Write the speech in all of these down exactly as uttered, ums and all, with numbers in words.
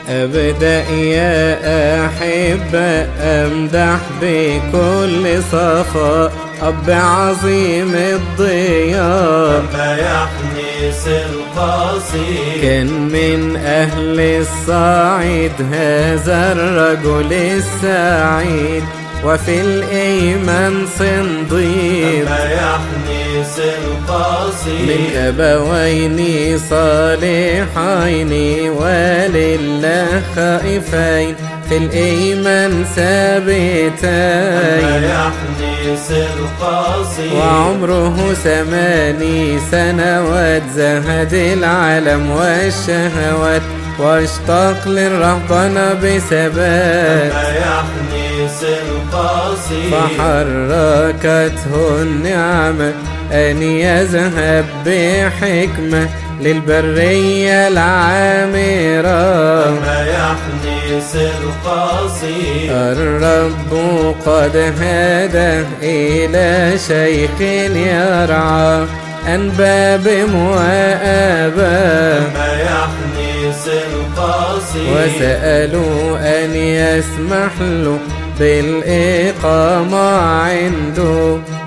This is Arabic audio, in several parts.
أبدأ يا أحبة أمدح بكل صفاء أب عظيم الضياء لما يحنس القصير. كان من أهل الصعيد هذا الرجل السعيد وفي الإيمان صنديد. لما يحنس القصير. من أبوين صالحين ولله خائفين في الإيمان ثابتين. لما يحنس القصير. وعمره ثماني سنوات زهد العالم والشهوات واشتاق للرهبنة بثبات. لما يحنس القصير. فحركته النعمة أن يذهب بحكمة للبرية العامرة. لما يحنس القصير. الرب قد هداه إلى شيخ يرعى أنباب وآبا. لما يحنس القصير. وسألوا أن يسمح له بالإقامة عنده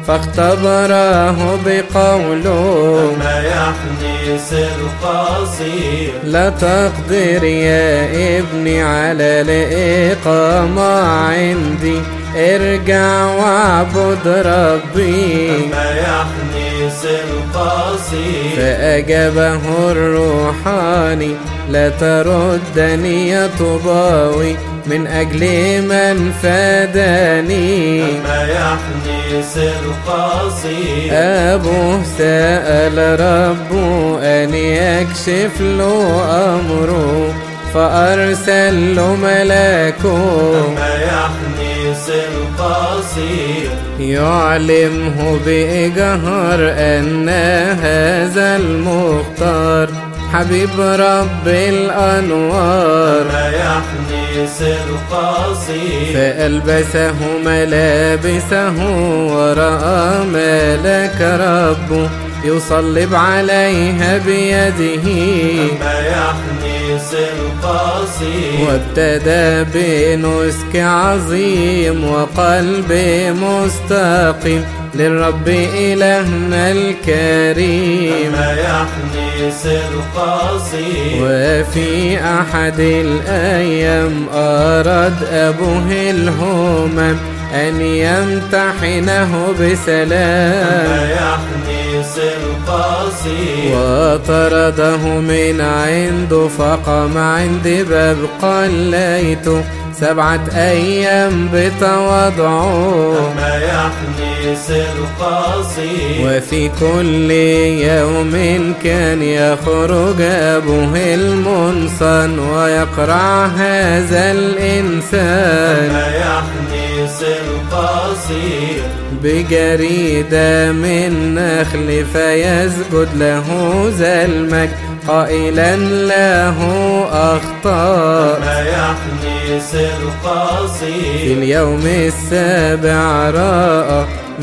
فاختبره بقوله. لما يحنس القصير. لا تقدر يا ابني على الإقامة عندي ارجع واعبد ربي. لما يحنس القصير. فأجابه الروحاني لا تردني يا طوباوي من أجل من فاداني. لما يحنس القصير. أبوه سأل ربه أن يكشف له أمره فأرسل له ملاكه. لما يحنس القصير. يعلمه بجهر أن هذا المختار حبيب رب الأنوار. لما يحنس القصير. فألبسه ملابسه ورأى ملك ربه يصلب عليها بيده. لما يحنس القصير. وابتدى بنسك عظيم وقلب مستقيم للرب إلهنا الكريم. لما يحنس القصير. وفي أحد الأيام أراد أبوه الهمم أن يمتحنه بسلام. لما يحنس القصير. وطرده من عنده فقام عند باب قليته سبعة أيام بتواضعه. لما يحنس القصير. وفي كل يوم كان يخرج أبوه المنصن ويقرع هذا الإنسان. لما يحنس القصير. بجريدة من نخل فيسجد له ذا المجد قائلا له أخطأ. لما يحنس القصير. في اليوم السابع رأى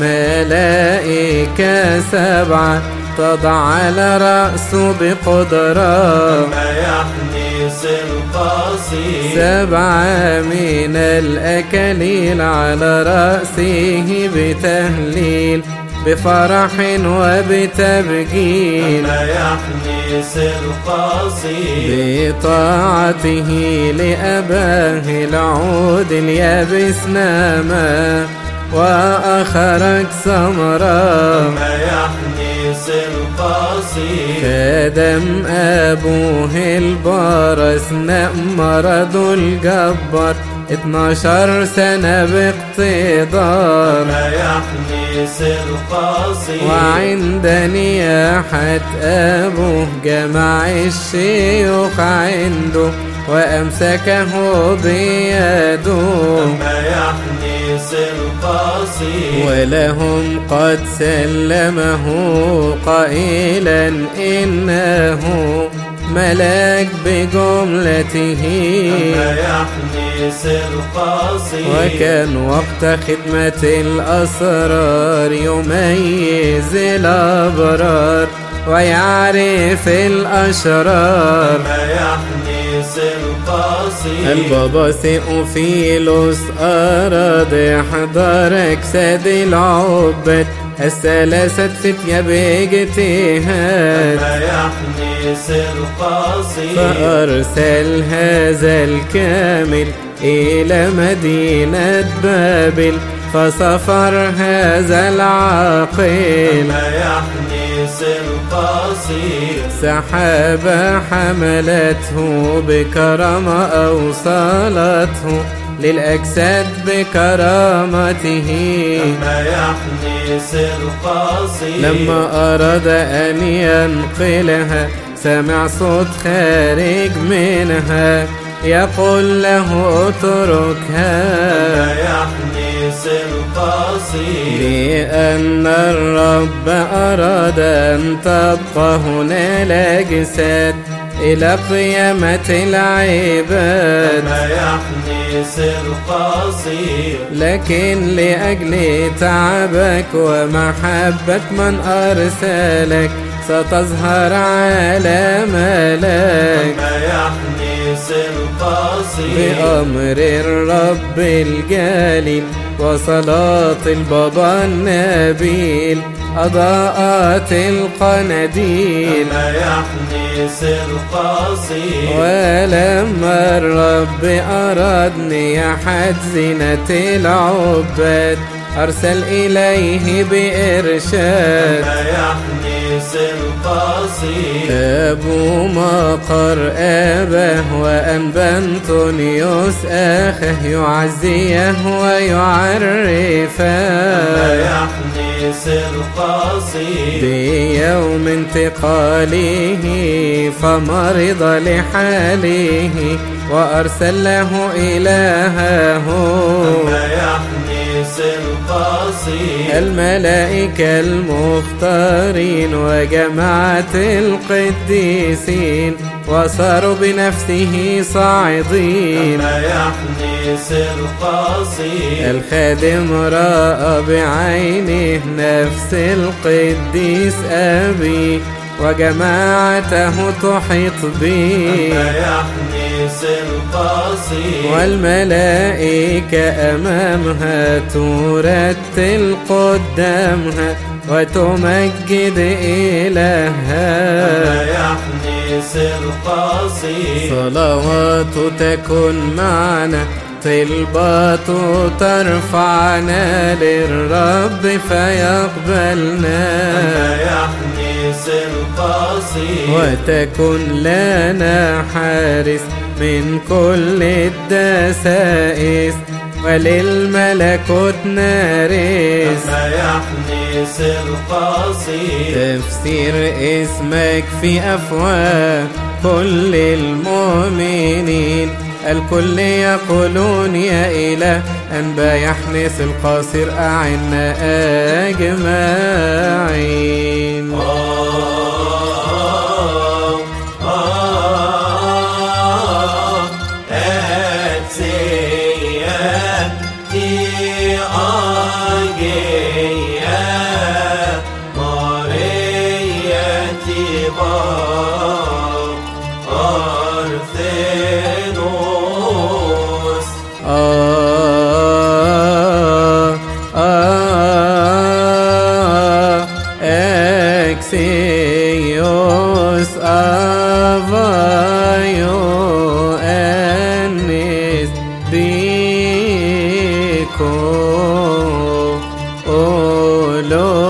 ملائكة سبعة تضع على رأسه بقدرة. لما يحنس القصير. سبعة من الأكاليل على رأسه بتهليل بفرح وبتبجيل. لما يحنس القصير. بطاعته لأباه العود اليابس ناما وأخرج ثمرا. لما يحنس القصير. خدم أبوه البرص مرض الجبار اتناشر سنة باقتدار. لما يحنس القصير. وعند نياحة أبوه جمع الشيوخ عنده وأمسكه بيده. لما يحنس القصير. ولهم قد سلمه قائلا إنه ملاك بجملته. لما يحنس القصير. وكان وقت خدمة الأسرار يميز الأبرار ويعرف الأشرار. لما يحنس القصير. القاسي البابا ثيوفيلوس أراد إحضار أجساد العباد الثلاثة فتية باجتهاد ما يحنس القاسي فأرسل هذا الكامل إلى مدينة بابل فسافر هذا العاقل ما يحنس القاسي سحابة حملته بكرامة أوصلته للأجساد بكرامته ما يحنس القاسي لما أراد أن ينقلها سمع صوت خارج منها يقول له اتركها ما يحنس القاسي لأن الرب أراد أن تبقى هنا الأجساد إلى قيامة العباد ما يحنس القاسي لكن لأجل تعبك ومحبة من أرسلك ستظهر علامك ما يحنس القاسي بأمر الرب الجليل وصلاة البابا النبيل أضاءت القناديل ما يحنس القاسي ولما الرب أرادني أحد زينة العباد أرسل إليه بإرشاد ما يحنس القاسي أبو مقر أباه وأنبا أنطونيوس أخاه يعزيه ويعرفه ما يحنس القاسي بيوم انتقاله فمرض لحاله وأرسل له إلهه ما يحنس القاسي الملائكة المختارين وجماعة القديسين وصاروا بنفسه صاعدين ما يحنس القاسي الخادم رأى بعينه نفس القديس أبي وجماعته تحيط به ما يحنس القاسي والملائكة أمامها ترتل قدامها وتمجد إلهها ما يحنس القاسي صلوات تكن معنا طلبات ترفعنا للرب فيقبلنا ما يحنس القاسي وتكن لنا حارس من كل الدسائس وللملكوت نارس ما يحنس القاسي تفسير اسمك في أفواه كل المؤمنين الكل يقولون يا إله أنبا يحنس القاصر أعنا أجمعين آه آه أكسيوس أفايو أنس بيكو أولو